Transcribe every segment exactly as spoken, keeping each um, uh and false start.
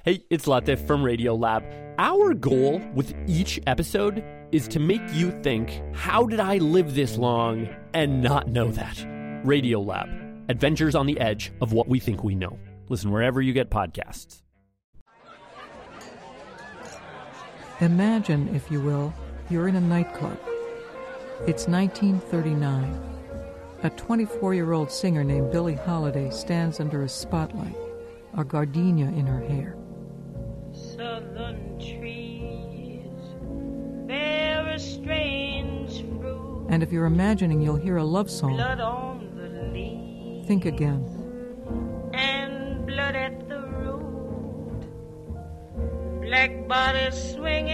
Hey, it's Latif from Radiolab. Our goal with each episode is to make you think, how did I live this long and not know that? Radiolab, adventures on the edge of what we think we know. Listen wherever you get podcasts. Imagine, if you will, you're in a nightclub. It's nineteen thirty-nine. A twenty-four-year-old singer named Billie Holiday stands under a spotlight, a gardenia in her hair. Southern trees bear a strange fruit. And if you're imagining you'll hear a love song, Blood on the leaves. think again. And blood at the root. Black bodies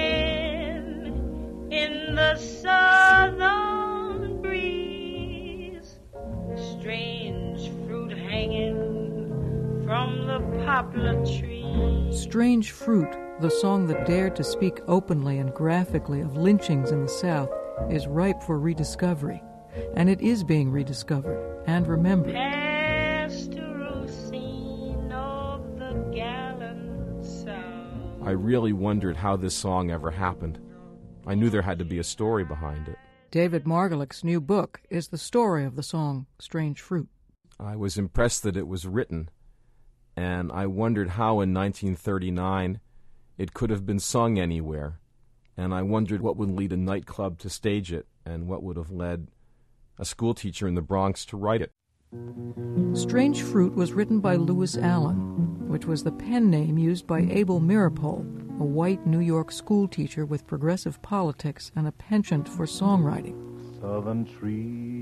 swinging in the southern breeze. Strange fruit hanging from the poplar tree. Strange Fruit, the song that dared to speak openly and graphically of lynchings in the South, is ripe for rediscovery. And it is being rediscovered and remembered. Pastoral scene of the gallant South. I really wondered how this song ever happened. I knew there had to be a story behind it. David Margolick's new book is the story of the song Strange Fruit. I was impressed that it was written, and I wondered how in nineteen thirty-nine it could have been sung anywhere, and I wondered what would lead a nightclub to stage it, and what would have led a schoolteacher in the Bronx to write it. Strange Fruit was written by Lewis Allen, which was the pen name used by Abel Meeropol, a white New York schoolteacher with progressive politics and a penchant for songwriting. Southern trees.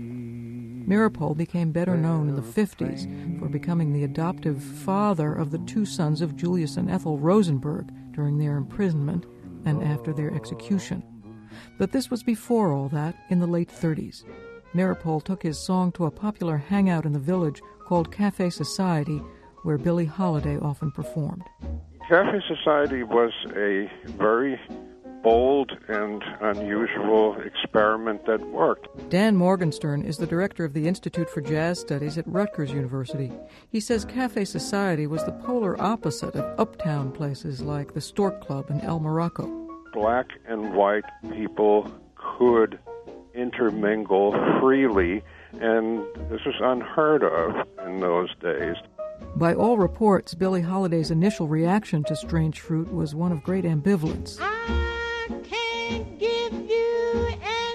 Meeropol became better known in the fifties for becoming the adoptive father of the two sons of Julius and Ethel Rosenberg during their imprisonment and after their execution. But this was before all that, in the late thirties. Meeropol took his song to a popular hangout in the village called Cafe Society, where Billie Holiday often performed. Cafe Society was a very bold and unusual experiment that worked. Dan Morgenstern is the director of the Institute for Jazz Studies at Rutgers University. He says Cafe Society was the polar opposite of uptown places like the Stork Club and El Morocco. Black and white people could intermingle freely, and this was unheard of in those days. By all reports, Billie Holiday's initial reaction to Strange Fruit was one of great ambivalence. I can't give you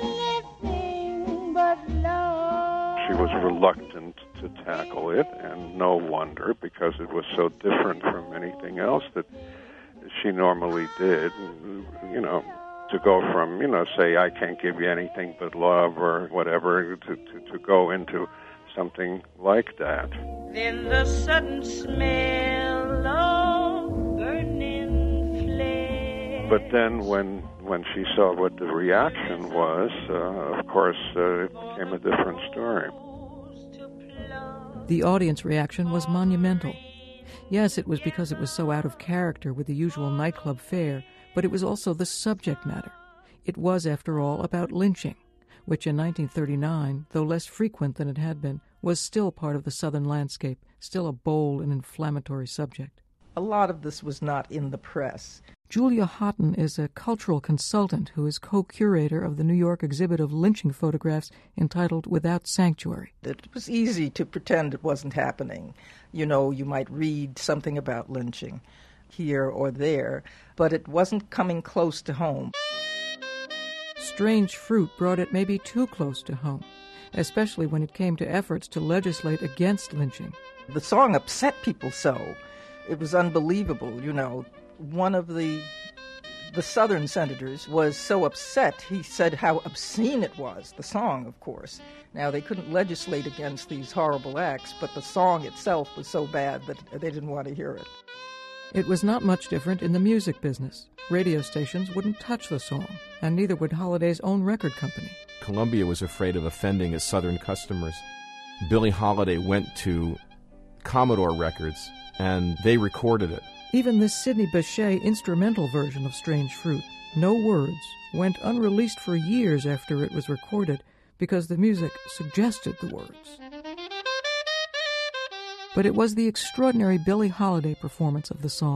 anything but love. She was reluctant to tackle it, and no wonder, because it was so different from anything else that she normally did. You know, to go from, you know, say, I can't give you anything but love or whatever, to, to, to go into something like that. Then the sudden smell of burning flesh. But then when when she saw what the reaction was, uh, of course, uh, it became a different story. The audience reaction was monumental. Yes, it was because it was so out of character with the usual nightclub fare, but it was also the subject matter. It was, after all, about lynching, which in nineteen thirty-nine, though less frequent than it had been, was still part of the Southern landscape, still a bold and inflammatory subject. A lot of this was not in the press. Julia Houghton is a cultural consultant who is co-curator of the New York exhibit of lynching photographs entitled Without Sanctuary. It was easy to pretend it wasn't happening. You know, you might read something about lynching here or there, but it wasn't coming close to home. Strange Fruit brought it maybe too close to home, especially when it came to efforts to legislate against lynching. The song upset people so. It was unbelievable, you know. One of the the Southern senators was so upset, he said how obscene it was, the song, of course. Now, they couldn't legislate against these horrible acts, but the song itself was so bad that they didn't want to hear it. It was not much different in the music business. Radio stations wouldn't touch the song, and neither would Holiday's own record company. Columbia was afraid of offending its Southern customers. Billie Holiday went to Commodore Records, and they recorded it. Even this Sidney Bechet instrumental version of Strange Fruit, no words, went unreleased for years after it was recorded because the music suggested the words. But it was the extraordinary Billie Holiday performance of the song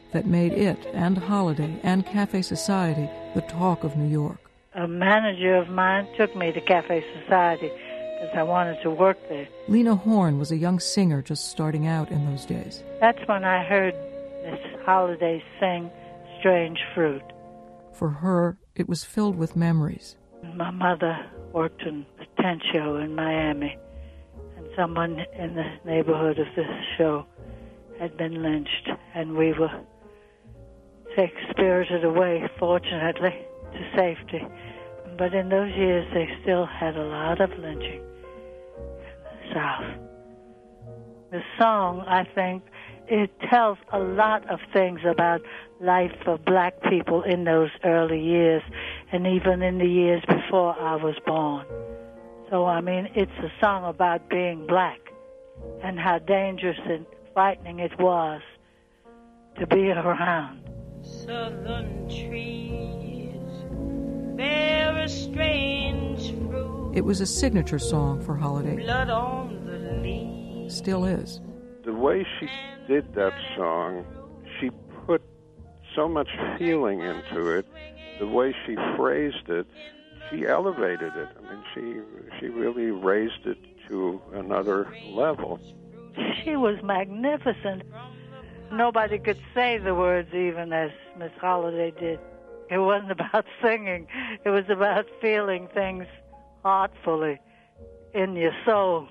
that made it and Holiday and Cafe Society the talk of New York. A manager of mine took me to Cafe Society because I wanted to work there. Lena Horne was a young singer just starting out in those days. That's when I heard Miss Holiday sing Strange Fruit. For her, it was filled with memories. My mother worked in the tent show in Miami, and someone in the neighborhood of this show had been lynched, and we were take, spirited away, fortunately, to safety. But in those years, they still had a lot of lynching in the South. The song, I think, it tells a lot of things about life for black people in those early years, and even in the years before I was born. So, I mean, it's a song about being black and how dangerous and frightening it was to be around. Southern trees bear a strange fruit. It was a signature song for Holiday. Blood on the leaves. Still is. The way she did that song, she put so much feeling into it. The way she phrased it, she elevated it. I mean, she she really raised it to another level. She was magnificent. Nobody could say the words even as Miss Holiday did. It wasn't about singing. It was about feeling things heartfully in your soul.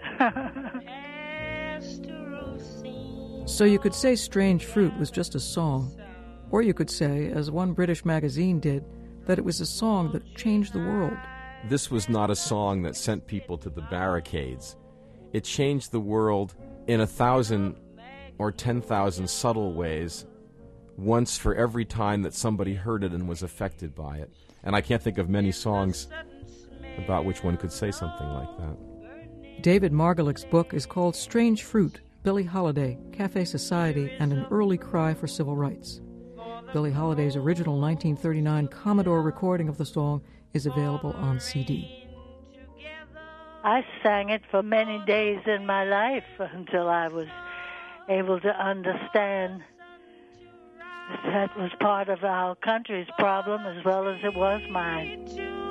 So you could say Strange Fruit was just a song, or you could say, as one British magazine did, that it was a song that changed the world. This was not a song that sent people to the barricades. It changed the world in a thousand or ten thousand subtle ways, once for every time that somebody heard it and was affected by it. And I can't think of many songs about which one could say something like that. David Margolick's book is called Strange Fruit, Billie Holiday, Cafe Society, and an Early Cry for Civil Rights. Billie Holiday's original nineteen thirty-nine Commodore recording of the song is available on C D. I sang it for many days in my life until I was able to understand that that was part of our country's problem as well as it was mine.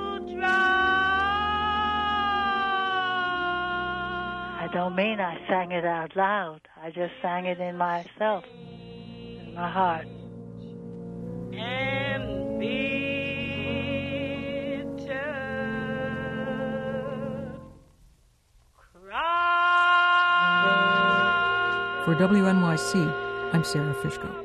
I don't mean I sang it out loud. I just sang it in myself, in my heart. And bitter cry. For W N Y C, I'm Sarah Fishko.